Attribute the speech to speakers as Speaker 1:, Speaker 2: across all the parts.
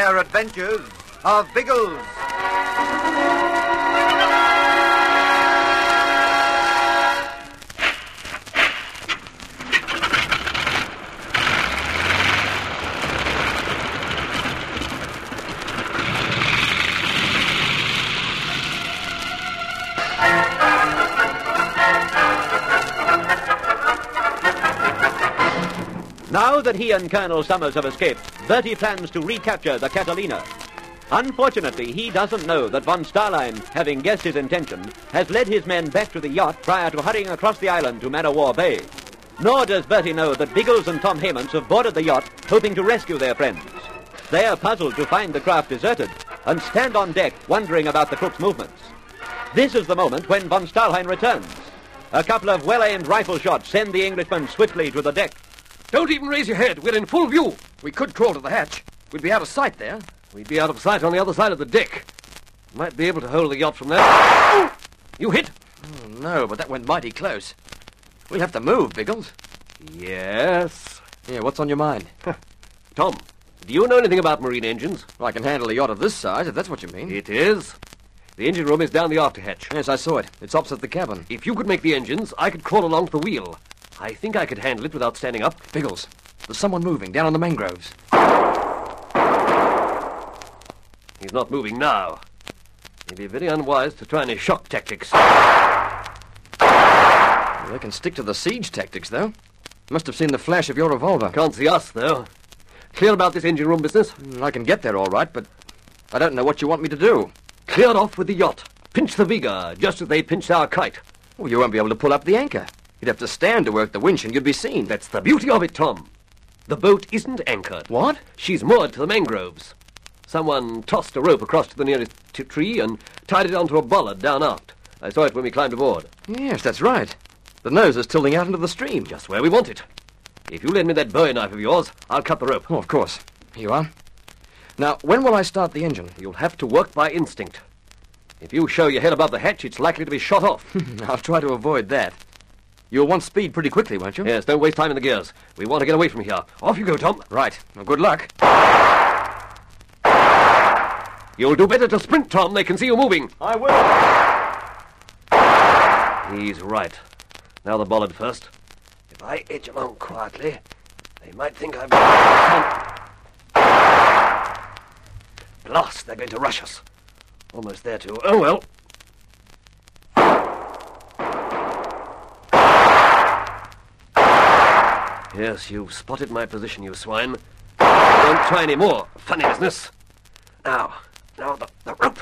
Speaker 1: rare adventures of Biggles.
Speaker 2: Now that he and Colonel Summers have escaped, Bertie plans to recapture the Catalina. Unfortunately, he doesn't know that von Starlein, having guessed his intention, has led his men back to the yacht prior to hurrying across the island to Man of War Bay. Nor does Bertie know that Biggles and Tom Hammonds have boarded the yacht, hoping to rescue their friends. They are puzzled to find the craft deserted and stand on deck wondering about the crook's movements. This is the moment when von Starlein returns. A couple of well-aimed rifle shots send the Englishman swiftly to the deck.
Speaker 3: Don't even raise your head. We're in full view. We could crawl to the hatch. We'd be out of sight there. We'd be out of sight on the other side of the deck. Might be able to hold the yacht from there. Oh! You hit?
Speaker 4: Oh, no, but that went mighty close. We'll have to move, Biggles.
Speaker 3: Yes.
Speaker 4: Yeah, what's on your mind?
Speaker 3: Tom, do you know anything about marine engines?
Speaker 4: Well, I can handle a yacht of this size, if that's what you mean.
Speaker 3: It is. The engine room is down the after hatch.
Speaker 4: Yes, I saw it. It's opposite the cabin.
Speaker 3: If you could make the engines, I could crawl along to the wheel. I think I could handle it without standing up.
Speaker 4: Biggles, there's someone moving down on the mangroves.
Speaker 3: He's not moving now. He'd be very unwise to try any shock tactics.
Speaker 4: Well, they can stick to the siege tactics, though. Must have seen the flash of your revolver.
Speaker 3: Can't see us, though. Clear about this engine room business?
Speaker 4: I can get there all right, but I don't know what you want me to do.
Speaker 3: Clear off with the yacht. Pinch the Viga, just as they pinched our kite.
Speaker 4: Well, you won't be able to pull up the anchor. You'd have to stand to work the winch and you'd be seen.
Speaker 3: That's the beauty of it, Tom. The boat isn't anchored.
Speaker 4: What?
Speaker 3: She's moored to the mangroves. Someone tossed a rope across to the nearest tree and tied it onto a bollard down aft. I saw it when we climbed aboard.
Speaker 4: Yes, that's right. The nose is tilting out into the stream.
Speaker 3: Just where we want it. If you lend me that bowie knife of yours, I'll cut the rope.
Speaker 4: Oh, of course. Here you are. Now, when will I start the engine?
Speaker 3: You'll have to work by instinct. If you show your head above the hatch, it's likely to be shot off.
Speaker 4: I'll try to avoid that. You'll want speed pretty quickly, won't you?
Speaker 3: Yes, don't waste time in the gears. We want to get away from here. Off you go, Tom.
Speaker 4: Right. Well, good luck.
Speaker 3: You'll do better to sprint, Tom. They can see you moving.
Speaker 4: I will.
Speaker 3: He's right. Now the bollard first. If I edge along quietly, they might think I'm... Blast, they're going to rush us. Almost there, too. Oh, well. Yes, you've spotted my position, you swine. Don't try any more funny business. Now the rope.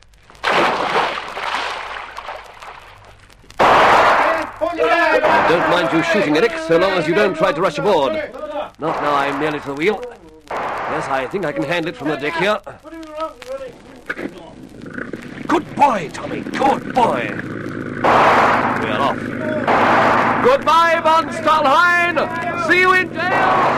Speaker 3: Don't mind you shooting, Eric, so long as you don't try to rush aboard. Not now I'm nearly to the wheel. Yes, I think I can handle it from the deck here. Good boy, Tommy, good boy. We're off. Goodbye, von Starlein. See you in jail.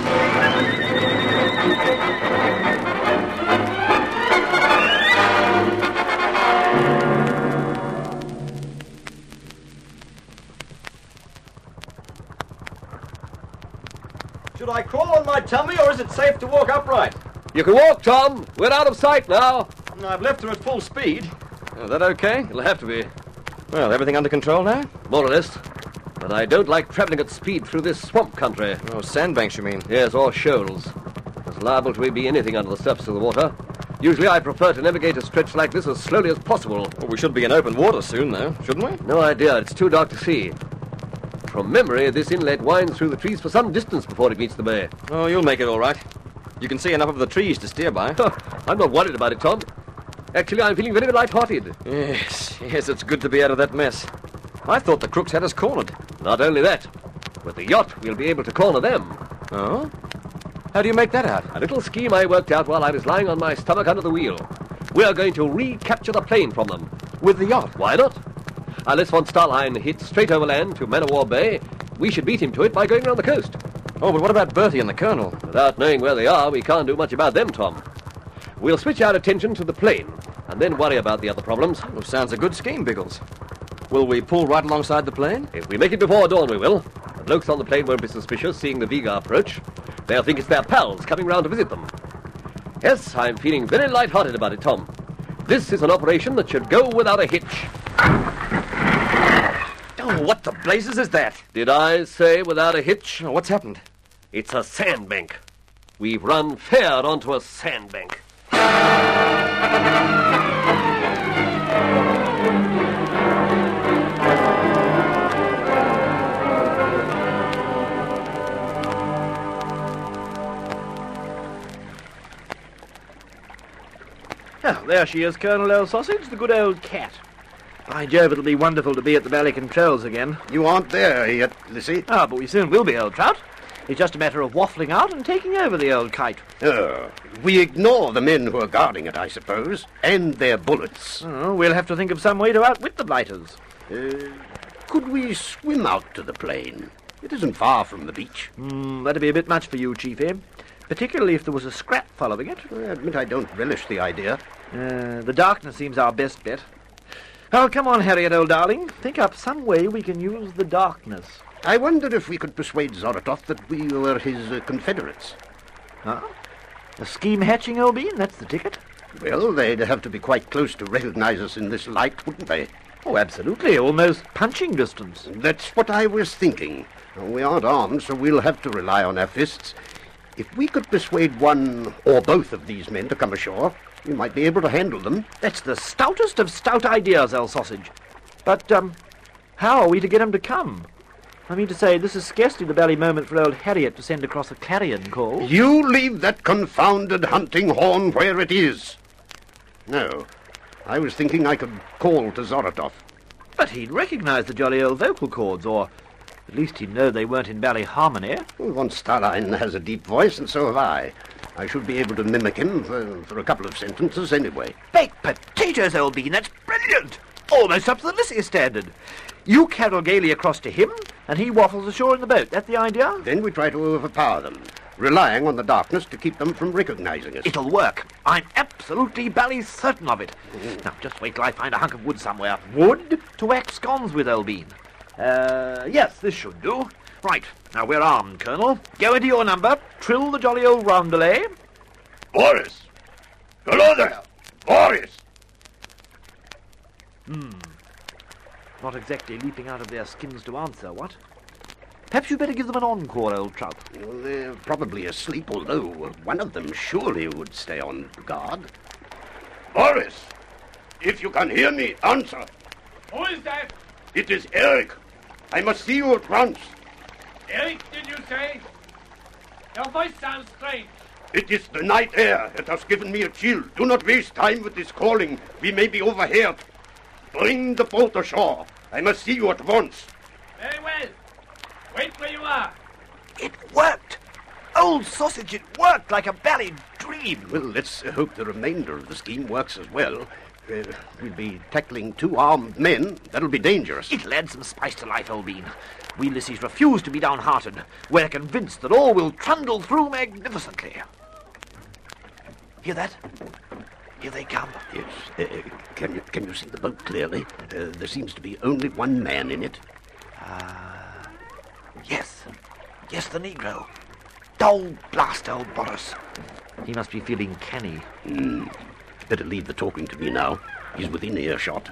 Speaker 5: Should I crawl on my tummy, or is it safe to walk upright?
Speaker 3: You can walk, Tom. We're out of sight now.
Speaker 5: I've left her at full speed.
Speaker 4: Is that okay?
Speaker 3: It'll have to be.
Speaker 4: Well, everything under control now?
Speaker 3: More or less. But I don't like travelling at speed through this swamp country.
Speaker 4: Oh, sandbanks, you mean?
Speaker 3: Yes, or shoals. There's liable to be anything under the surface of the water. Usually I prefer to navigate a stretch like this as slowly as possible.
Speaker 4: Well, we should be in open water soon, though, shouldn't we?
Speaker 3: No idea. It's too dark to see. From memory, this inlet winds through the trees for some distance before it meets the bay.
Speaker 4: Oh, you'll make it all right. You can see enough of the trees to steer by.
Speaker 3: I'm not worried about it, Tom. Actually, I'm feeling very light-hearted.
Speaker 4: Yes, it's good to be out of that mess. I thought the crooks had us cornered.
Speaker 3: Not only that, with the yacht, we'll be able to corner them.
Speaker 4: Oh? How do you make that out?
Speaker 3: A little scheme I worked out while I was lying on my stomach under the wheel. We're going to recapture the plane from them.
Speaker 4: With the yacht?
Speaker 3: Why not? Unless von Starlein hits straight overland to Man of War Bay, we should beat him to it by going round the coast.
Speaker 4: Oh, but what about Bertie and the Colonel?
Speaker 3: Without knowing where they are, we can't do much about them, Tom. We'll switch our attention to the plane, and then worry about the other problems.
Speaker 4: Well, sounds a good scheme, Biggles. Will we pull right alongside the plane?
Speaker 3: If we make it before dawn, we will. The blokes on the plane won't be suspicious, seeing the Viga approach. They'll think it's their pals coming round to visit them. Yes, I'm feeling very light-hearted about it, Tom. This is an operation that should go without a hitch.
Speaker 5: Oh, what the blazes is that?
Speaker 3: Did I say without a hitch?
Speaker 4: What's happened?
Speaker 3: It's a sandbank. We've run fair onto a sandbank.
Speaker 5: Oh, there she is, Colonel Old Sausage, the good old cat. By Jove, it'll be wonderful to be at the Valley Controls again.
Speaker 1: You aren't there yet, Lissy.
Speaker 5: Ah, but we soon will be, old Trout. It's just a matter of waffling out and taking over the old kite.
Speaker 1: Oh, we ignore the men who are guarding it, I suppose, and their bullets.
Speaker 5: Oh, we'll have to think of some way to outwit the blighters.
Speaker 1: Could we swim out to the plain? It isn't far from the beach.
Speaker 5: That'd be a bit much for you, Chiefy. Particularly if there was a scrap following it.
Speaker 1: I admit I don't relish the idea.
Speaker 5: The darkness seems our best bet. Oh, come on, Harriet, old darling. Think up some way we can use the darkness.
Speaker 1: I wonder if we could persuade Zoratov that we were his confederates.
Speaker 5: Huh? A scheme hatching, old bean? That's the ticket?
Speaker 1: Well, they'd have to be quite close to recognize us in this light, wouldn't they?
Speaker 5: Oh, absolutely. Almost punching distance.
Speaker 1: That's what I was thinking. We aren't armed, so we'll have to rely on our fists. If we could persuade one or both of these men to come ashore, we might be able to handle them.
Speaker 5: That's the stoutest of stout ideas, old sausage. But, how are we to get him to come? I mean to say, this is scarcely the bally moment for old Harriet to send across a clarion call.
Speaker 1: You leave that confounded hunting horn where it is. No, I was thinking I could call to Zoratov.
Speaker 5: But he'd recognize the jolly old vocal cords, or at least he'd know they weren't in bally harmony.
Speaker 1: Well, von Starlein has a deep voice, and so have I. I should be able to mimic him for a couple of sentences anyway.
Speaker 5: Baked potatoes, old bean, that's brilliant! Almost up to the Lissy standard. You carol gaily across to him, and he waffles ashore in the boat. That's the idea?
Speaker 1: Then we try to overpower them, relying on the darkness to keep them from recognizing us.
Speaker 5: It'll work. I'm absolutely bally certain of it. Now, just wait till I find a hunk of wood somewhere. Wood to wax scones with, old bean. Yes, this should do. Right, now we're armed, Colonel. Go into your number, trill the jolly old roundelay.
Speaker 1: Boris! Hello there! Boris!
Speaker 5: Not exactly leaping out of their skins to answer, what? Perhaps you'd better give them an encore, old trout.
Speaker 1: Well, they're probably asleep, although one of them surely would stay on guard. Boris! If you can hear me, answer.
Speaker 6: Who is that?
Speaker 1: It is Eric. I must see you at once.
Speaker 6: Eric, did you say? Your voice sounds strange.
Speaker 1: It is the night air. It has given me a chill. Do not waste time with this calling. We may be overheard. Bring the boat ashore. I must see you at once.
Speaker 6: Very well. Wait where you are.
Speaker 5: It worked! Old sausage, it worked like a bally dream.
Speaker 1: Well, let's hope the remainder of the scheme works as well. We'll be tackling two armed men. That'll be dangerous.
Speaker 5: It'll add some spice to life, old bean. We Lissies refuse to be downhearted. We're convinced that all will trundle through magnificently. Hear that? Here they come.
Speaker 1: Yes. Can you see the boat clearly? There seems to be only one man in it.
Speaker 5: Yes. Yes, the Negro. Oh, blast old Boris. He must be feeling canny.
Speaker 1: Better leave the talking to me now. He's within earshot.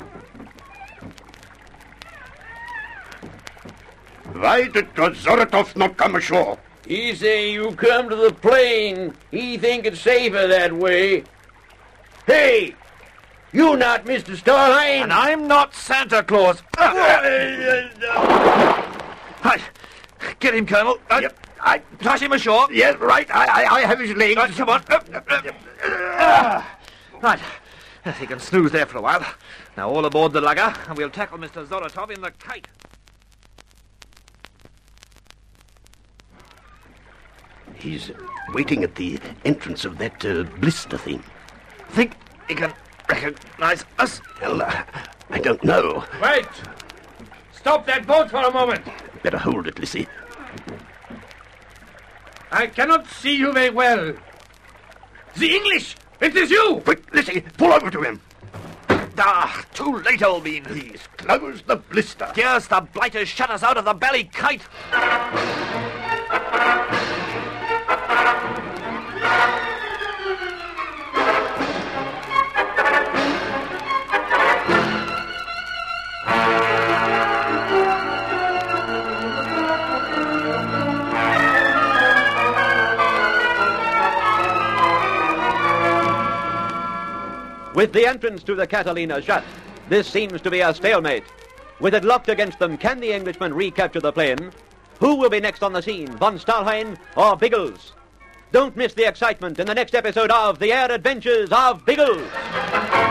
Speaker 1: Why did Zoratov not come ashore?
Speaker 2: He say you come to the plain. He think it's safer that way. Hey! You not Mr. Starlein?
Speaker 5: And I'm not Santa Claus. Right. Get him, Colonel.
Speaker 1: Yep.
Speaker 5: I toss him ashore.
Speaker 1: Yes, right. I have his legs.
Speaker 5: Right, come on. Right. He can snooze there for a while. Now all aboard the lugger, and we'll tackle Mr. Zoratov in the kite.
Speaker 1: He's waiting at the entrance of that blister thing.
Speaker 5: Think he can recognize us?
Speaker 1: Well, I don't know.
Speaker 6: Wait. Stop that boat for a moment.
Speaker 1: Better hold it, Lissy.
Speaker 6: I cannot see you very well. The English! It is you!
Speaker 1: Quick, Lissy, pull over to him.
Speaker 5: Ah, too late, old bean.
Speaker 1: He's closed the blister.
Speaker 5: Here's the blighters shut us out of the bally kite.
Speaker 2: With the entrance to the Catalina shut, this seems to be a stalemate. With it locked against them, can the Englishmen recapture the plane? Who will be next on the scene, von Stahlheim or Biggles? Don't miss the excitement in the next episode of The Air Adventures of Biggles.